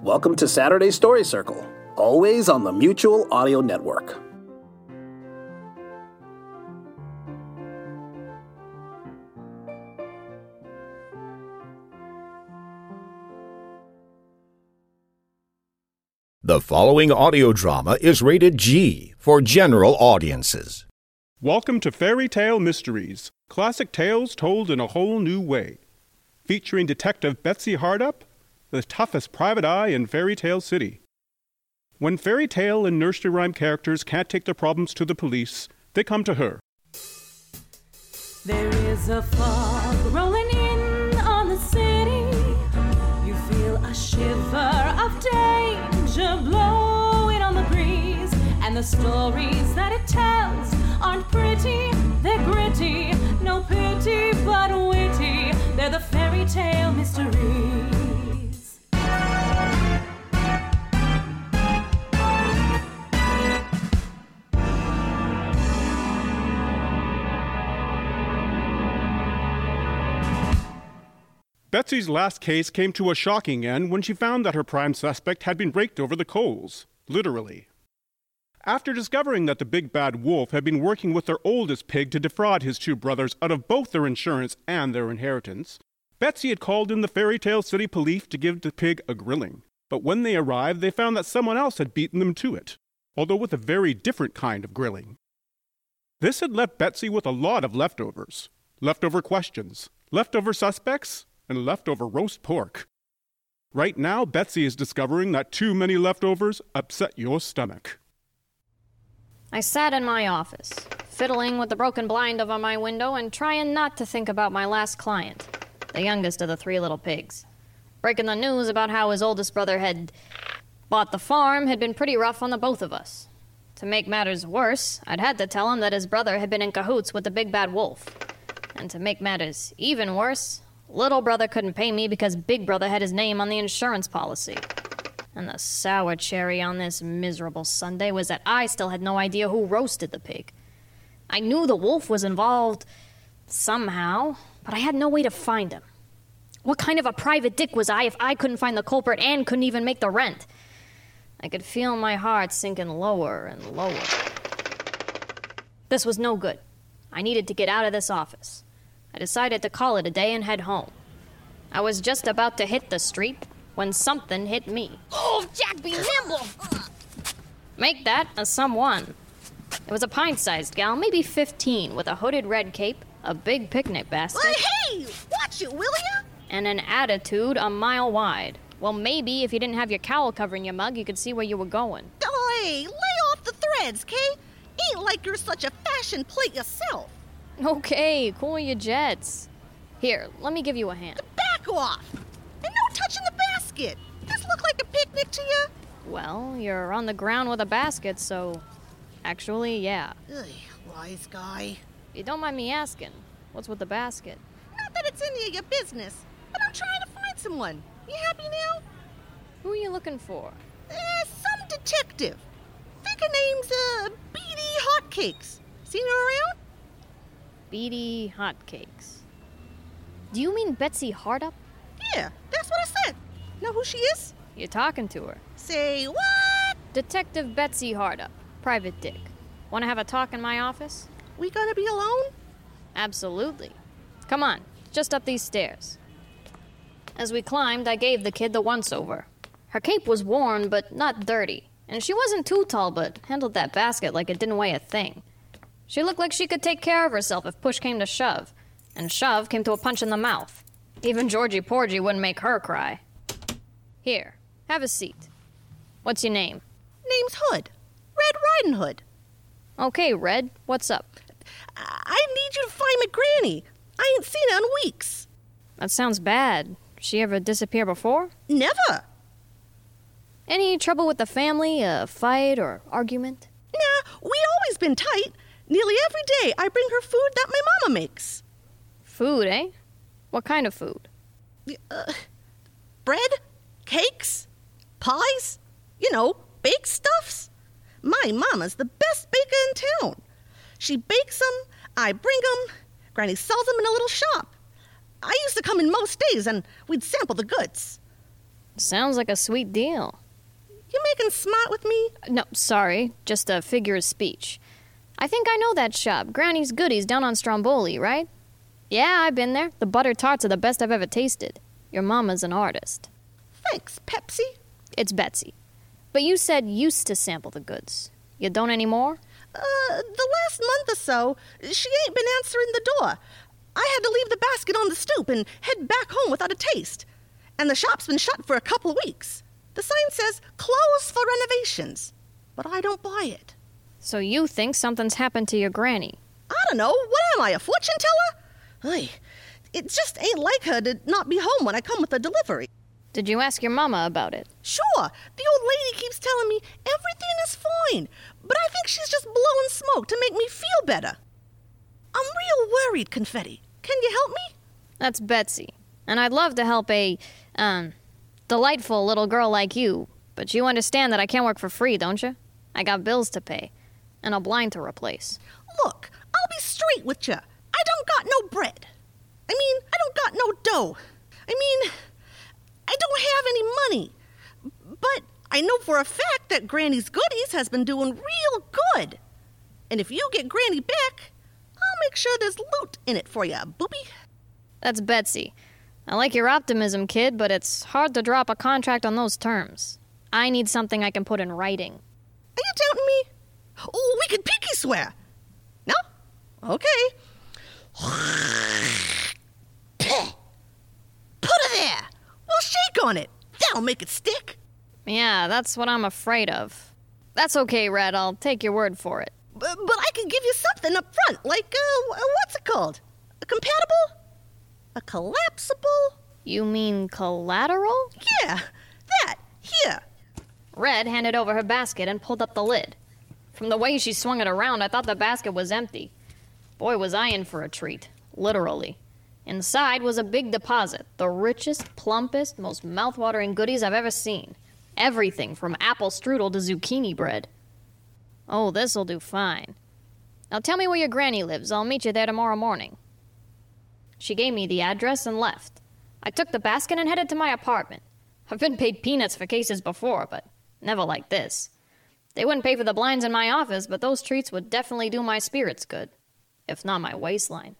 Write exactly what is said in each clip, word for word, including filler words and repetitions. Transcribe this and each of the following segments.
Welcome to Saturday Story Circle, always on the Mutual Audio Network. The following audio drama is rated G for general audiences. Welcome to Fairy Tale Mysteries, classic tales told in a whole new way. Featuring Detective Betsy Hardup, the toughest private eye in Fairy Tale City. When fairy tale and nursery rhyme characters can't take their problems to the police, they come to her. There is a fog rolling in on the city. You feel a shiver of danger blowing on the breeze. And the stories that it tells aren't pretty, they're gritty. No pity but witty, they're the fairy tale mysteries. Betsy's last case came to a shocking end when she found that her prime suspect had been raked over the coals, literally. After discovering that the big bad wolf had been working with their oldest pig to defraud his two brothers out of both their insurance and their inheritance, Betsy had called in the Fairy Tale City police to give the pig a grilling. But when they arrived, they found that someone else had beaten them to it, although with a very different kind of grilling. This had left Betsy with a lot of leftovers. Leftover questions, leftover suspects, and leftover roast pork. Right now, Betsy is discovering that too many leftovers upset your stomach. I sat in my office, fiddling with the broken blind over my window and trying not to think about my last client, the youngest of the three little pigs. Breaking the news about how his oldest brother had bought the farm had been pretty rough on the both of us. To make matters worse, I'd had to tell him that his brother had been in cahoots with the big bad wolf. And to make matters even worse, little brother couldn't pay me because big brother had his name on the insurance policy. And the sour cherry on this miserable Sunday was that I still had no idea who roasted the pig. I knew the wolf was involved somehow, but I had no way to find him. What kind of a private dick was I if I couldn't find the culprit and couldn't even make the rent? I could feel my heart sinking lower and lower. This was no good. I needed to get out of this office. I decided to call it a day and head home. I was just about to hit the street when something hit me. Oh, Jack, be nimble! Make that a someone. It was a pint-sized gal, maybe fifteen, with a hooded red cape, a big picnic basket. Well, hey, watch it, will ya? And an attitude a mile wide. Well, maybe if you didn't have your cowl covering your mug, you could see where you were going. Oh, hey, lay off the threads, Kay. Ain't like you're such a fashion plate yourself. Okay, cool your jets. Here, let me give you a hand. Back off! And no touching the basket! This look like a picnic to you? Well, you're on the ground with a basket, so... Actually, yeah. Ugh, wise guy. If you don't mind me asking, what's with the basket? Not that it's any of your business, but I'm trying to find someone. You happy now? Who are you looking for? Uh, some detective. Think her name's, uh, Beady Hotcakes. Seen her around? Beady Hotcakes. Do you mean Betsy Hardup? Yeah, that's what I said. Know who she is? You're talking to her. Say what? Detective Betsy Hardup, Private Dick. Want to have a talk in my office? We gonna be alone? Absolutely. Come on, just up these stairs. As we climbed, I gave the kid the once-over. Her cape was worn, but not dirty. And she wasn't too tall, but handled that basket like it didn't weigh a thing. She looked like she could take care of herself if push came to shove. And shove came to a punch in the mouth. Even Georgie Porgy wouldn't make her cry. Here, have a seat. What's your name? Name's Hood. Red Riding Hood. Okay, Red, what's up? I need you to find my granny. I ain't seen her in weeks. That sounds bad. She ever disappear before? Never. Any trouble with the family? A fight or argument? Nah, we always been tight. Nearly every day I bring her food that my mama makes. Food, eh? What kind of food? Uh, bread, cakes, pies, you know, baked stuffs. My mama's the best baker in town. She bakes them, I bring them, Granny sells them in a little shop. I used to come in most days and we'd sample the goods. Sounds like a sweet deal. You making smart with me? No, sorry, just a figure of speech. I think I know that shop, Granny's Goodies down on Stromboli, right? Yeah, I've been there. The butter tarts are the best I've ever tasted. Your mama's an artist. Thanks, Pepsi. It's Betsy. But you said used to sample the goods. You don't anymore? Uh, the last month or so, she ain't been answering the door. I had to leave the basket on the stoop and head back home without a taste. And the shop's been shut for a couple of weeks. The sign says, closed for renovations. But I don't buy it. So you think something's happened to your granny? I don't know. What am I, a fortune teller? Oy, it just ain't like her to not be home when I come with a delivery. Did you ask your mama about it? Sure. The old lady keeps telling me everything is fine. But I think she's just blowing smoke to make me feel better. I'm real worried, Confetti. Can you help me? That's Betsy. And I'd love to help a, um, delightful little girl like you. But you understand that I can't work for free, don't you? I got bills to pay. And a blind to replace. Look, I'll be straight with you. I don't got no bread. I mean, I don't got no dough. I mean, I don't have any money. But I know for a fact that Granny's Goodies has been doing real good. And if you get Granny back, I'll make sure there's loot in it for you, booby. That's Betsy. I like your optimism, kid, but it's hard to drop a contract on those terms. I need something I can put in writing. Are you doubting me? Oh, we could pinky swear. No? Okay. Put her there. We'll shake on it. That'll make it stick. Yeah, that's what I'm afraid of. That's okay, Red. I'll take your word for it. But, but I can give you something up front, like, uh, what's it called? A compatible? A collapsible? You mean collateral? Yeah, that. Here. Red handed over her basket and pulled up the lid. From the way she swung it around, I thought the basket was empty. Boy, was I in for a treat. Literally. Inside was a big deposit. The richest, plumpest, most mouth-watering goodies I've ever seen. Everything from apple strudel to zucchini bread. Oh, this'll do fine. Now tell me where your granny lives. I'll meet you there tomorrow morning. She gave me the address and left. I took the basket and headed to my apartment. I've been paid peanuts for cases before, but never like this. They wouldn't pay for the blinds in my office, but those treats would definitely do my spirits good. If not my waistline.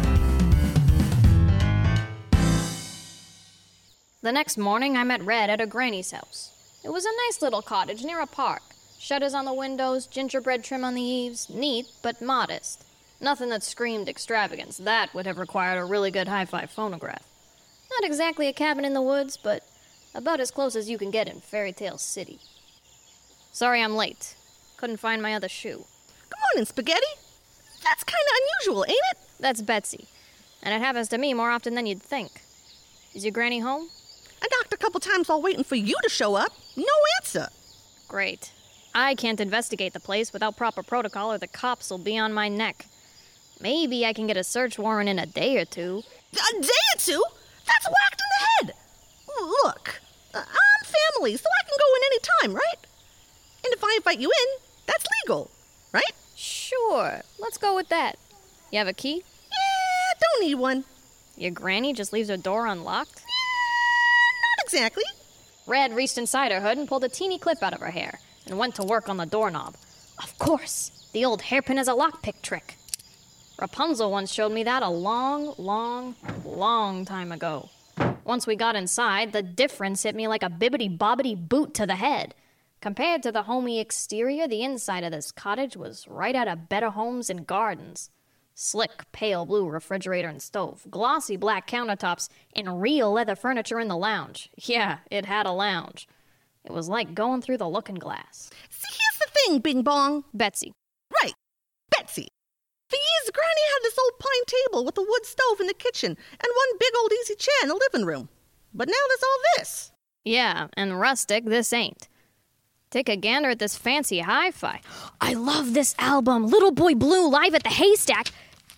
The next morning, I met Red at her granny's house. It was a nice little cottage near a park. Shutters on the windows, gingerbread trim on the eaves. Neat, but modest. Nothing that screamed extravagance. That would have required a really good hi-fi phonograph. Not exactly a cabin in the woods, but about as close as you can get in Fairy Tale City. Sorry I'm late. Couldn't find my other shoe. Good morning, Spaghetti. That's kind of unusual, ain't it? That's Betsy. And it happens to me more often than you'd think. Is your granny home? I knocked a couple times while waiting for you to show up. No answer. Great. I can't investigate the place without proper protocol or the cops will be on my neck. Maybe I can get a search warrant in a day or two. A day or two? That's whacked in the head. Look, uh, I'm family, so I can go in any time, right? And if I invite you in, that's legal, right? Sure. Let's go with that. You have a key? Yeah, don't need one. Your granny just leaves her door unlocked? Yeah, not exactly. Red reached inside her hood and pulled a teeny clip out of her hair and went to work on the doorknob. Of course, the old hairpin is a lockpick trick. Rapunzel once showed me that a long, long, long time ago. Once we got inside, the difference hit me like a bibbity-bobbity boot to the head. Compared to the homey exterior, the inside of this cottage was right out of Better Homes and Gardens. Slick, pale blue refrigerator and stove, glossy black countertops, and real leather furniture in the lounge. Yeah, it had a lounge. It was like going through the looking glass. See, here's the thing, Bing Bong. Betsy. Right, Betsy. For years, Granny had this old pine table with a wood stove in the kitchen and one big old easy chair in the living room. But now there's all this. Yeah, and rustic this ain't. Take a gander at this fancy hi-fi. I love this album, Little Boy Blue live at the Haystack.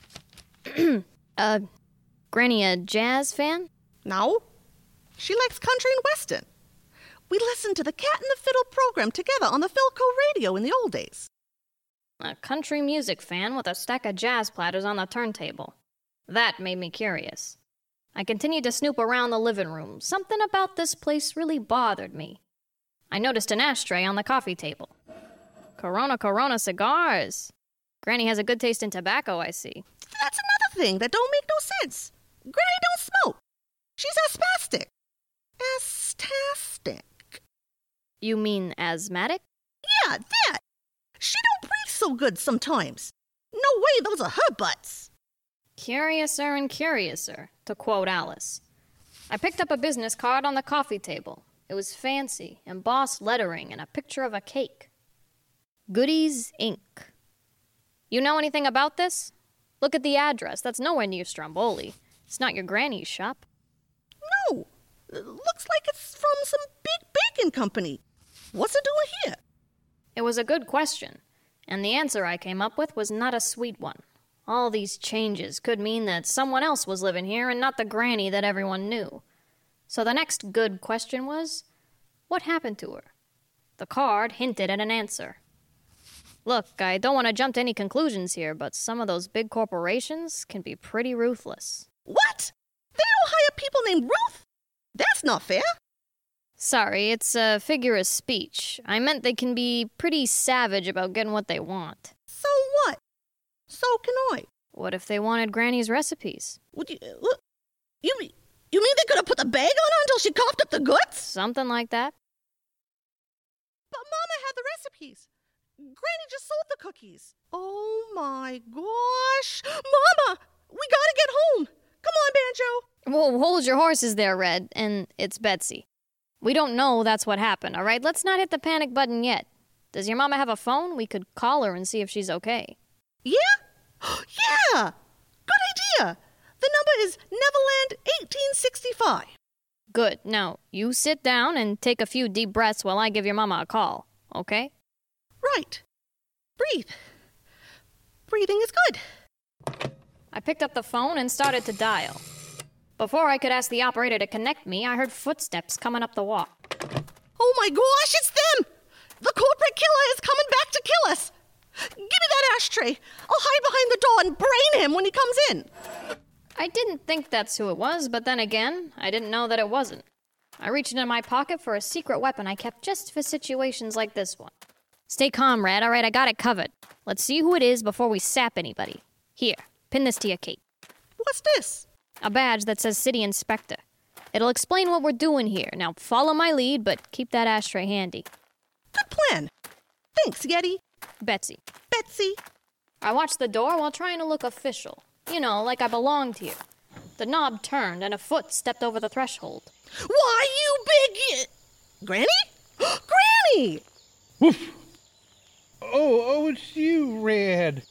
uh, Granny a jazz fan? No. She likes country and western. We listened to the Cat and the Fiddle program together on the Philco radio in the old days. A country music fan with a stack of jazz platters on the turntable. That made me curious. I continued to snoop around the living room. Something about this place really bothered me. I noticed an ashtray on the coffee table. Corona Corona cigars. Granny has a good taste in tobacco, I see. That's another thing that don't make no sense. Granny don't smoke. She's asthmatic. Astastic. You mean asthmatic? Yeah, that. She don't breathe so good sometimes. No way those are her butts. Curiouser and curiouser, to quote Alice. I picked up a business card on the coffee table. It was fancy, embossed lettering, and a picture of a cake. Goodies, Incorporated. You know anything about this? Look at the address. That's nowhere near Stromboli. It's not your granny's shop. No. It looks like it's from some big baking company. What's it doing here? It was a good question, and the answer I came up with was not a sweet one. All these changes could mean that someone else was living here and not the granny that everyone knew. So the next good question was, what happened to her? The card hinted at an answer. Look, I don't want to jump to any conclusions here, but some of those big corporations can be pretty ruthless. What? They don't hire people named Ruth? That's not fair. Sorry, it's a figure of speech. I meant they can be pretty savage about getting what they want. So what? So can I. What if they wanted Granny's recipes? Would you, uh, you, you mean they could have put the bag on her until she coughed up the goods? Something like that. But Mama had the recipes. Granny just sold the cookies. Oh my gosh. Mama, we gotta get home. Come on, Banjo. Well, hold your horses there, Red, and it's Betsy. We don't know that's what happened, all right? Let's not hit the panic button yet. Does your mama have a phone? We could call her and see if she's okay. Yeah? Yeah! Good idea. The number is Neverland eighteen sixty-five. Good. Now, you sit down and take a few deep breaths while I give your mama a call, okay? Right. Breathe. Breathing is good. I picked up the phone and started to dial. Before I could ask the operator to connect me, I heard footsteps coming up the walk. Oh my gosh, it's them! The corporate killer is coming back to kill us! Give me that ashtray. I'll hide behind the door and brain him when he comes in. I didn't think that's who it was, but then again, I didn't know that it wasn't. I reached into my pocket for a secret weapon I kept just for situations like this one. Stay calm, Red. All right, I got it covered. Let's see who it is before we sap anybody. Here, pin this to your cape. What's this? A badge that says City Inspector. It'll explain what we're doing here. Now, follow my lead, but keep that ashtray handy. Good plan. Thanks, Yeti. Betsy. Betsy. I watched the door while trying to look official. You know, like I belonged here. The knob turned and a foot stepped over the threshold. Why, you big... Granny? Granny! Woof! Oh, oh, it's you, Red.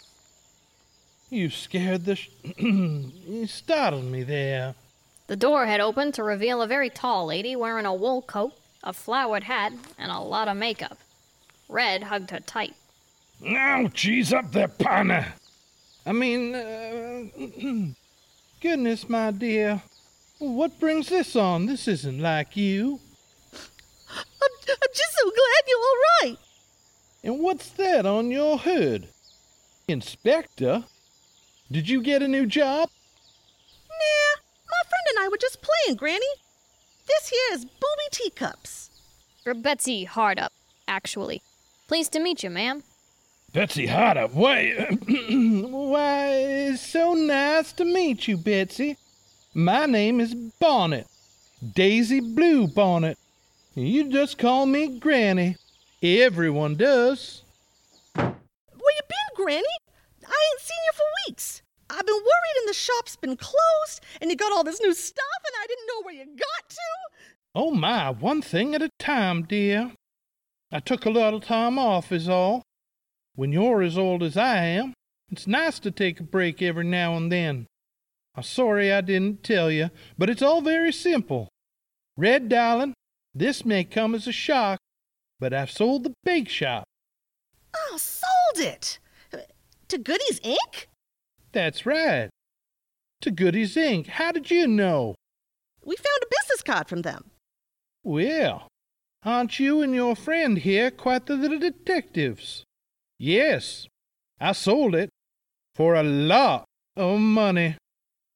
You scared the... Sh- you startled me there. The door had opened to reveal a very tall lady wearing a wool coat, a flowered hat, and a lot of makeup. Red hugged her tight. Now, cheese up there, partner. I mean, uh, goodness, my dear. What brings this on? This isn't like you. I'm, I'm just so glad you're all right. And what's that on your hood? Inspector? Did you get a new job? Nah, my friend and I were just playing, Granny. This here is Booby Teacups. Or Betsy Hardup, actually. Pleased to meet you, ma'am. Betsy Hardup, why... why, it's so nice to meet you, Betsy. My name is Bonnet. Daisy Blue Bonnet. You just call me Granny. Everyone does. Where you been, Granny? I ain't seen you for weeks. I've been worried and the shop's been closed, and you got all this new stuff, and I didn't know where you got to. Oh my, one thing at a time, dear. I took a little time off is all. When you're as old as I am, it's nice to take a break every now and then. I'm sorry I didn't tell you, but it's all very simple. Red, darling, this may come as a shock, but I've sold the bake shop. Oh, sold it! To Goodies, Incorporated? That's right. To Goodies, Incorporated. How did you know? We found a business card from them. Well, aren't you and your friend here quite the little detectives? Yes, I sold it for a lot of money.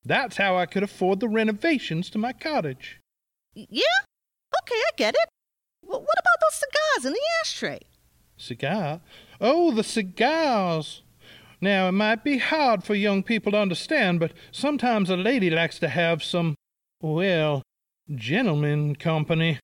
That's how I could afford the renovations to my cottage. Yeah? Okay, I get it. Well, what about those cigars in the ashtray? Cigar? Oh, the cigars. Now, it might be hard for young people to understand, but sometimes a lady likes to have some, well, gentleman company.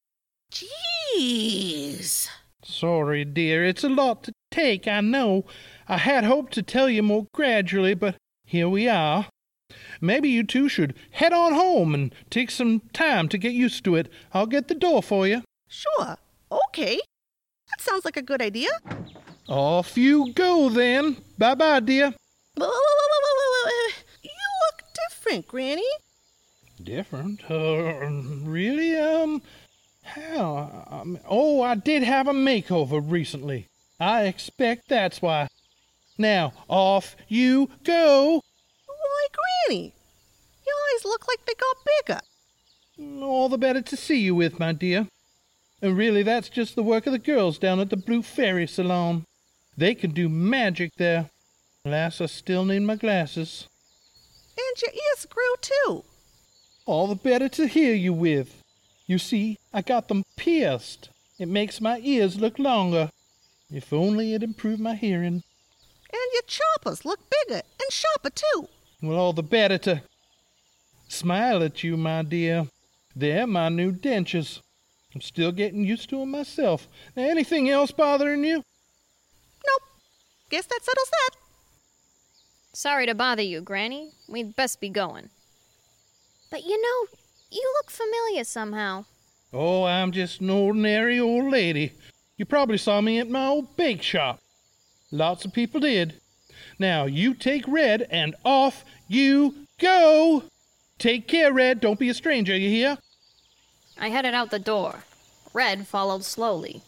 Jeez. Sorry, dear. It's a lot to take, I know. I had hoped to tell you more gradually, but here we are. Maybe you two should head on home and take some time to get used to it. I'll get the door for you. Sure. Okay. That sounds like a good idea. Off you go, then. Bye-bye, dear. Whoa, whoa, whoa, whoa, whoa, whoa. You look different, Granny. Different? Uh, really? Um, how? Um, oh, I did have a makeover recently. I expect that's why. Now, off you go. Why, Granny? Your eyes look like they got bigger. All the better to see you with, my dear. And really, that's just the work of the girls down at the Blue Fairy Salon. They can do magic there. Alas, I still need my glasses. And your ears grew, too. All the better to hear you with. You see, I got them pierced. It makes my ears look longer. If only it improved my hearing. And your choppers look bigger and sharper, too. Well, all the better to smile at you, my dear. They're my new dentures. I'm still getting used to them myself. Now, anything else bothering you? Nope. Guess that settles that. Sorry to bother you, Granny. We'd best be going. But you know, you look familiar somehow. Oh, I'm just an ordinary old lady. You probably saw me at my old bake shop. Lots of people did. Now, you take Red, and off you go! Take care, Red. Don't be a stranger, you hear? I headed out the door. Red followed slowly.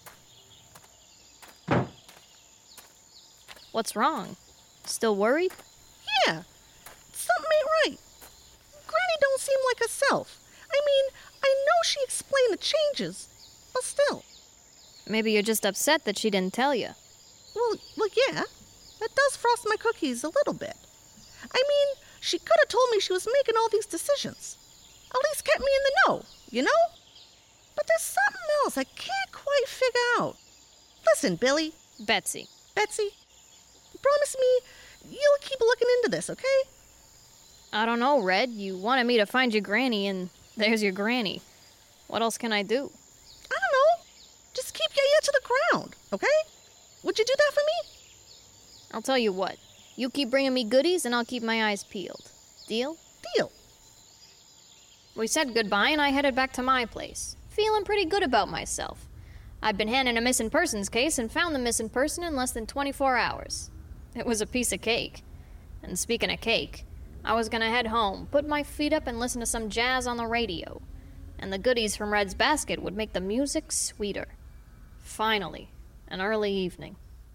What's wrong? Still worried? Yeah. Something ain't right. Granny don't seem like herself. I mean, I know she explained the changes, but still. Maybe you're just upset that she didn't tell you. Well, well, yeah. That does frost my cookies a little bit. I mean, she could have told me she was making all these decisions. At least kept me in the know, you know? But there's something else I can't quite figure out. Listen, Billy. Betsy. Betsy, promise me you'll keep looking into this, okay? I don't know, Red. You wanted me to find your granny, and there's your granny. What else can I do? I don't know. Just keep your ear to the ground, okay? Would you do that for me? I'll tell you what. You keep bringing me goodies, and I'll keep my eyes peeled. Deal? Deal. We said goodbye, and I headed back to my place, feeling pretty good about myself. I'd been handling a missing persons case and found the missing person in less than twenty-four hours. It was a piece of cake. And speaking of cake, I was gonna head home, put my feet up and listen to some jazz on the radio. And the goodies from Red's basket would make the music sweeter. Finally, an early evening.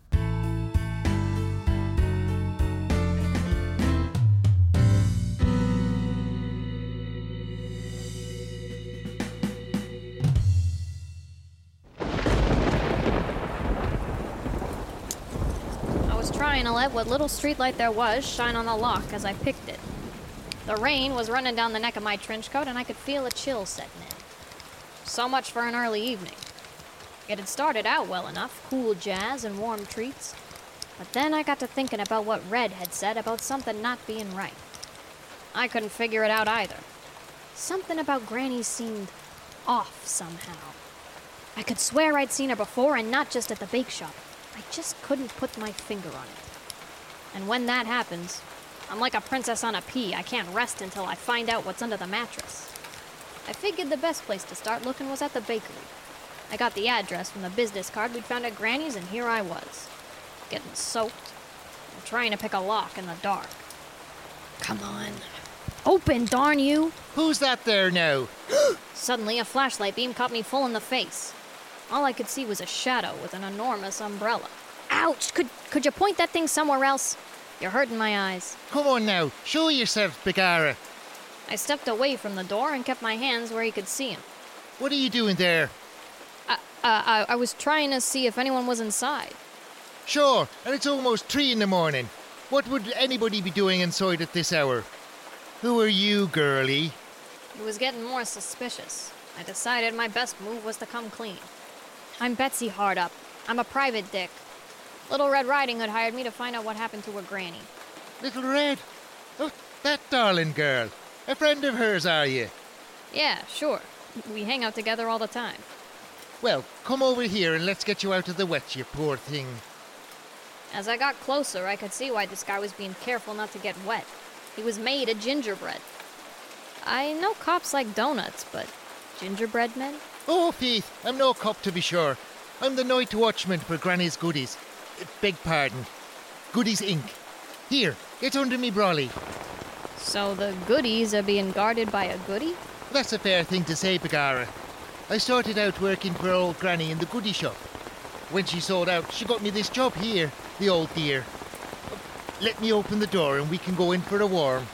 Trying to let what little streetlight there was shine on the lock as I picked it. The rain was running down the neck of my trench coat, and I could feel a chill setting in. So much for an early evening. It had started out well enough, cool jazz and warm treats. But then I got to thinking about what Red had said about something not being right. I couldn't figure it out either. Something about Granny seemed off somehow. I could swear I'd seen her before, and not just at the bake shop. I just couldn't put my finger on it. And when that happens, I'm like a princess on a pea. I can't rest until I find out what's under the mattress. I figured the best place to start looking was at the bakery. I got the address from the business card we'd found at Granny's, and here I was, getting soaked and trying to pick a lock in the dark. Come on. Open, darn you! Who's that there now? Suddenly, a flashlight beam caught me full in the face. All I could see was a shadow with an enormous umbrella. Ouch! Could could you point that thing somewhere else? You're hurting my eyes. Come on now, show yourself, Begara. I stepped away from the door and kept my hands where he could see him. What are you doing there? I, uh, I, I was trying to see if anyone was inside. Sure, and it's almost three in the morning. What would anybody be doing inside at this hour? Who are you, girlie? It was getting more suspicious. I decided my best move was to come clean. I'm Betsy Hardup. I'm a private dick. Little Red Riding Hood hired me to find out what happened to her granny. Little Red? Oh, that darling girl. A friend of hers, are you? Yeah, sure. We hang out together all the time. Well, come over here and let's get you out of the wet, you poor thing. As I got closer, I could see why this guy was being careful not to get wet. He was made of gingerbread. I know cops like donuts, but gingerbread men? Oh, Faith, I'm no cop to be sure. I'm the night watchman for Granny's Goodies. Uh, beg pardon. Goodies Incorporated. Here, get under me brolly. So the goodies are being guarded by a goodie? That's a fair thing to say, Begara. I started out working for old Granny in the goodie shop. When she sold out, she got me this job here, the old dear. Let me open the door and we can go in for a warm.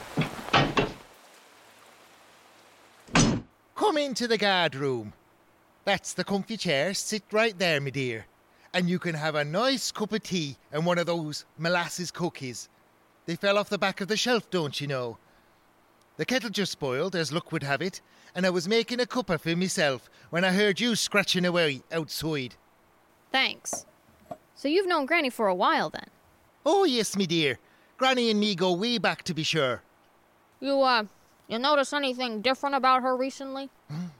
Come into the guard room. That's the comfy chair. Sit right there, me dear. And you can have a nice cup of tea and one of those molasses cookies. They fell off the back of the shelf, don't you know? The kettle just spoiled, as luck would have it, and I was making a cuppa for myself when I heard you scratching away outside. Thanks. So you've known Granny for a while, then? Oh, yes, me dear. Granny and me go way back, to be sure. You, uh, you notice anything different about her recently?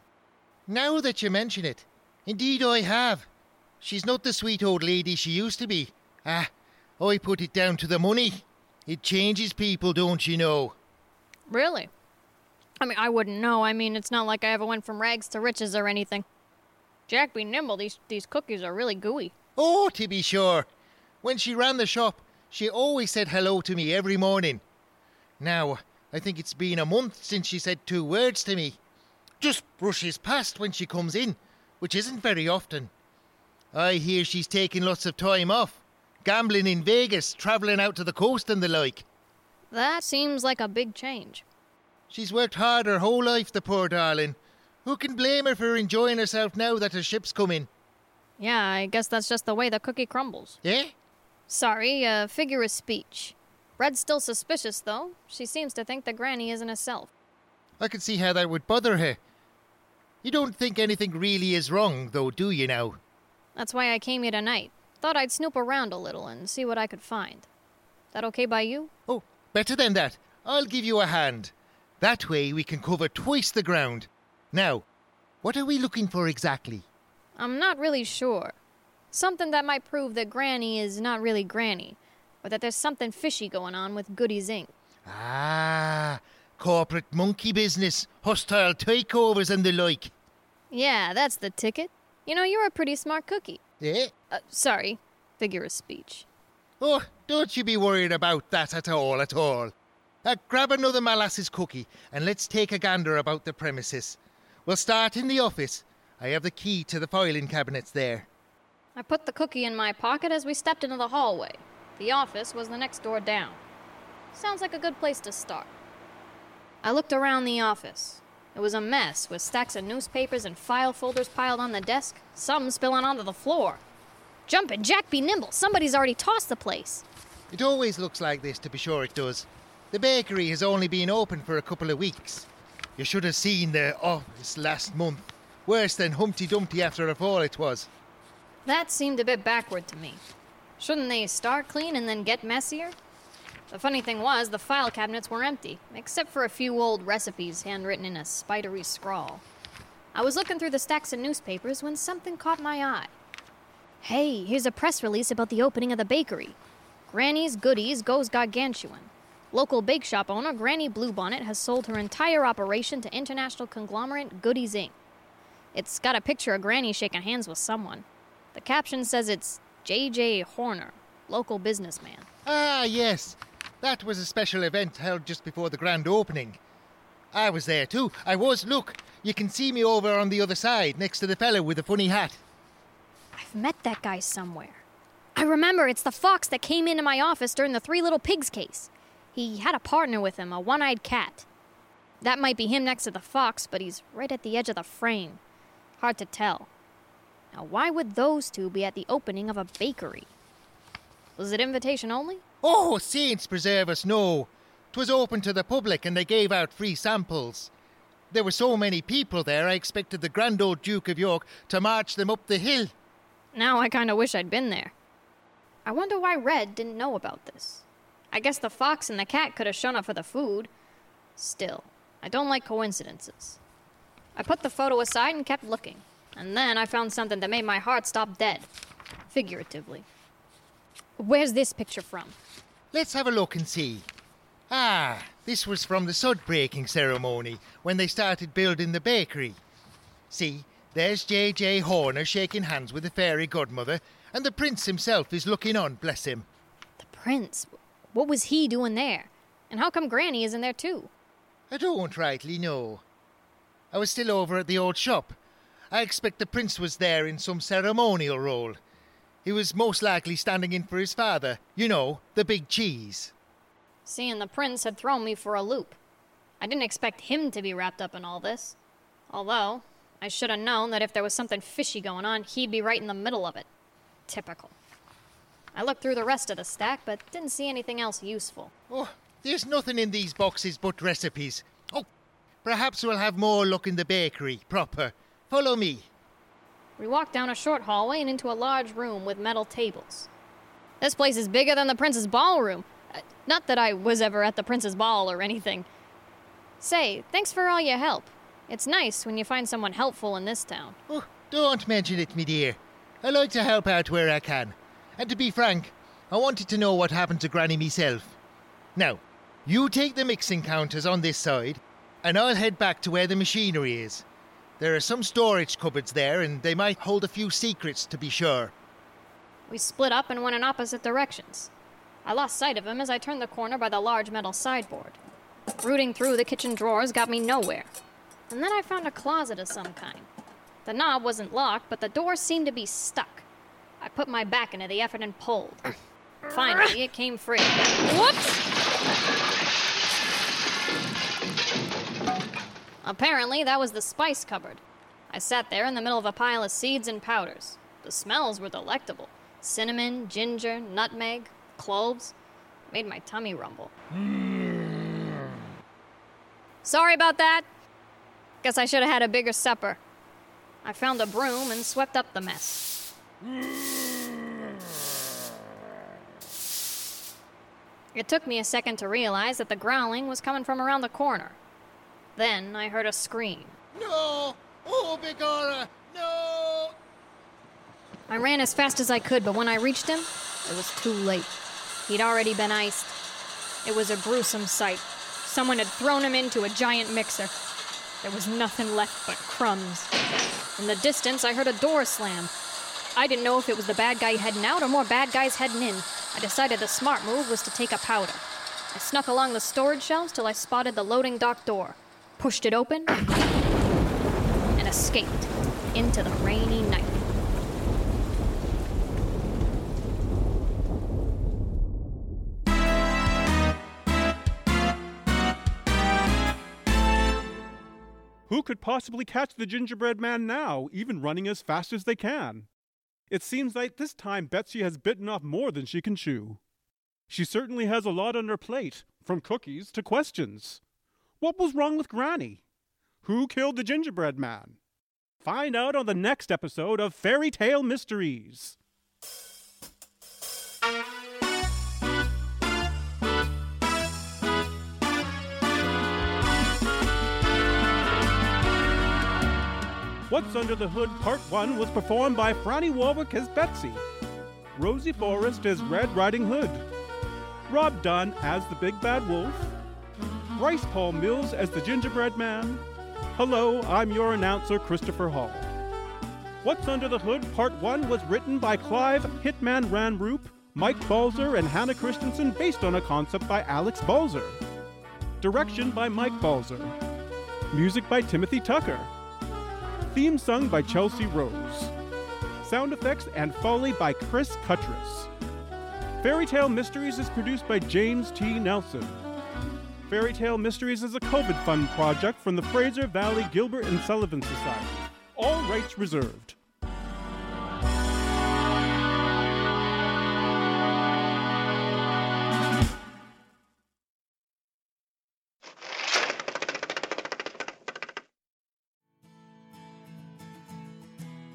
Now that you mention it, indeed I have. She's not the sweet old lady she used to be. Ah, I put it down to the money. It changes people, don't you know? Really? I mean, I wouldn't know. I mean, it's not like I ever went from rags to riches or anything. Jack be nimble, these, these cookies are really gooey. Oh, to be sure. When she ran the shop, she always said hello to me every morning. Now, I think it's been a month since she said two words to me. Just brushes past when she comes in, which isn't very often. I hear she's taking lots of time off. Gambling in Vegas, travelling out to the coast and the like. That seems like a big change. She's worked hard her whole life, the poor darling. Who can blame her for enjoying herself now that her ship's coming? Yeah, I guess that's just the way the cookie crumbles. Yeah? Sorry, uh, figure of speech. Red's still suspicious, though. She seems to think that Granny isn't herself. I can see how that would bother her. You don't think anything really is wrong, though, do you now? That's why I came here tonight. Thought I'd snoop around a little and see what I could find. That okay by you? Oh, better than that. I'll give you a hand. That way we can cover twice the ground. Now, what are we looking for exactly? I'm not really sure. Something that might prove that Granny is not really Granny, or that there's something fishy going on with Goodies Incorporated. Ah, corporate monkey business, hostile takeovers and the like. Yeah, that's the ticket. You know, you're a pretty smart cookie. Yeah? Uh, sorry, figure of speech. Oh, don't you be worried about that at all, at all. Uh, grab another molasses cookie and let's take a gander about the premises. We'll start in the office. I have the key to the filing cabinets there. I put the cookie in my pocket as we stepped into the hallway. The office was the next door down. Sounds like a good place to start. I looked around the office. It was a mess with stacks of newspapers and file folders piled on the desk, some spilling onto the floor. Jumpin', Jack, be nimble. Somebody's already tossed the place. It always looks like this, to be sure it does. The bakery has only been open for a couple of weeks. You should have seen the office last month. Worse than Humpty Dumpty after a fall it was. That seemed a bit backward to me. Shouldn't they start clean and then get messier? The funny thing was, the file cabinets were empty, except for a few old recipes handwritten in a spidery scrawl. I was looking through the stacks of newspapers when something caught my eye. Hey, here's a press release about the opening of the bakery. Granny's Goodies goes gargantuan. Local bake shop owner Granny Bluebonnet has sold her entire operation to international conglomerate Goodies Incorporated. It's got a picture of Granny shaking hands with someone. The caption says it's J J Horner, local businessman. Ah, yes. That was a special event held just before the grand opening. I was there too. I was. Look, you can see me over on the other side, next to the fellow with the funny hat. I've met that guy somewhere. I remember, it's the fox that came into my office during the Three Little Pigs case. He had a partner with him, a one-eyed cat. That might be him next to the fox, but he's right at the edge of the frame. Hard to tell. Now, why would those two be at the opening of a bakery? Was it invitation only? Oh, saints preserve us, no. 'Twas open to the public and they gave out free samples. There were so many people there, I expected the Grand Old Duke of York to march them up the hill. Now I kinda wish I'd been there. I wonder why Red didn't know about this. I guess the fox and the cat could have shown up for the food. Still, I don't like coincidences. I put the photo aside and kept looking, and then I found something that made my heart stop dead. Figuratively. Where's this picture from? Let's have a look and see. Ah, this was from the sod-breaking ceremony when they started building the bakery. See, there's J J Horner shaking hands with the fairy godmother, and the prince himself is looking on, bless him. The prince? What was he doing there? And how come Granny isn't there too? I don't rightly know. I was still over at the old shop. I expect the prince was there in some ceremonial role. He was most likely standing in for his father, you know, the big cheese. Seeing the prince had thrown me for a loop. I didn't expect him to be wrapped up in all this. Although, I should have known that if there was something fishy going on, he'd be right in the middle of it. Typical. I looked through the rest of the stack, but didn't see anything else useful. Oh, there's nothing in these boxes but recipes. Oh, perhaps we'll have more look in the bakery, proper. Follow me. We walked down a short hallway and into a large room with metal tables. This place is bigger than the prince's ballroom. Uh, not that I was ever at the prince's ball or anything. Say, thanks for all your help. It's nice when you find someone helpful in this town. Oh, don't mention it, me dear. I like to help out where I can. And to be frank, I wanted to know what happened to Granny myself. Now, you take the mixing counters on this side, and I'll head back to where the machinery is. There are some storage cupboards there, and they might hold a few secrets, to be sure. We split up and went in opposite directions. I lost sight of him as I turned the corner by the large metal sideboard. Rooting through the kitchen drawers got me nowhere. And then I found a closet of some kind. The knob wasn't locked, but the door seemed to be stuck. I put my back into the effort and pulled. Finally, it came free. Whoops! Apparently, that was the spice cupboard. I sat there in the middle of a pile of seeds and powders. The smells were delectable. Cinnamon, ginger, nutmeg, cloves. Made my tummy rumble. Sorry about that. Guess I should have had a bigger supper. I found a broom and swept up the mess. It took me a second to realize that the growling was coming from around the corner. Then I heard a scream. No! Oh, Begorra! No! I ran as fast as I could, but when I reached him, it was too late. He'd already been iced. It was a gruesome sight. Someone had thrown him into a giant mixer. There was nothing left but crumbs. In the distance, I heard a door slam. I didn't know if it was the bad guy heading out or more bad guys heading in. I decided the smart move was to take a powder. I snuck along the storage shelves till I spotted the loading dock door, pushed it open, and escaped into the rainy night. Who could possibly catch the gingerbread man now, even running as fast as they can? It seems like this time Betsy has bitten off more than she can chew. She certainly has a lot on her plate, from cookies to questions. What was wrong with Granny? Who killed the gingerbread man? Find out on the next episode of Fairy Tale Mysteries. What's Under the Hood Part one was performed by Franny Warwick as Betsy, Rosie Forrest as Red Riding Hood, Rob Dunn as the Big Bad Wolf, Bryce Paul Mills as the Gingerbread Man. Hello, I'm your announcer, Christopher Hall. What's Under the Hood Part one was written by Clive Hitman Ranroop, Mike Balzer, and Hannah Christensen based on a concept by Alex Balzer. Direction by Mike Balzer. Music by Timothy Tucker. Theme sung by Chelsea Rose. Sound effects and Foley by Chris Cuttress. Fairy Tale Mysteries is produced by James T. Nelson. Fairy Tale Mysteries is a COVID Fund project from the Fraser Valley Gilbert and Sullivan Society. All rights reserved.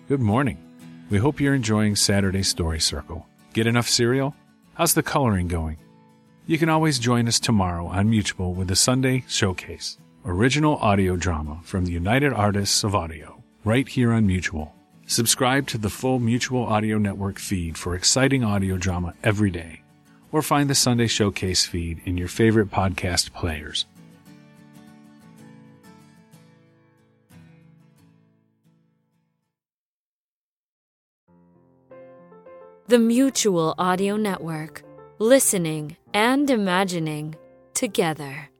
Good morning. We hope you're enjoying Saturday Story Circle. Get enough cereal? How's the coloring going? You can always join us tomorrow on Mutual with the Sunday Showcase, original audio drama from the United Artists of Audio, right here on Mutual. Subscribe to the full Mutual Audio Network feed for exciting audio drama every day, or find the Sunday Showcase feed in your favorite podcast players. The Mutual Audio Network. Listening and imagining together.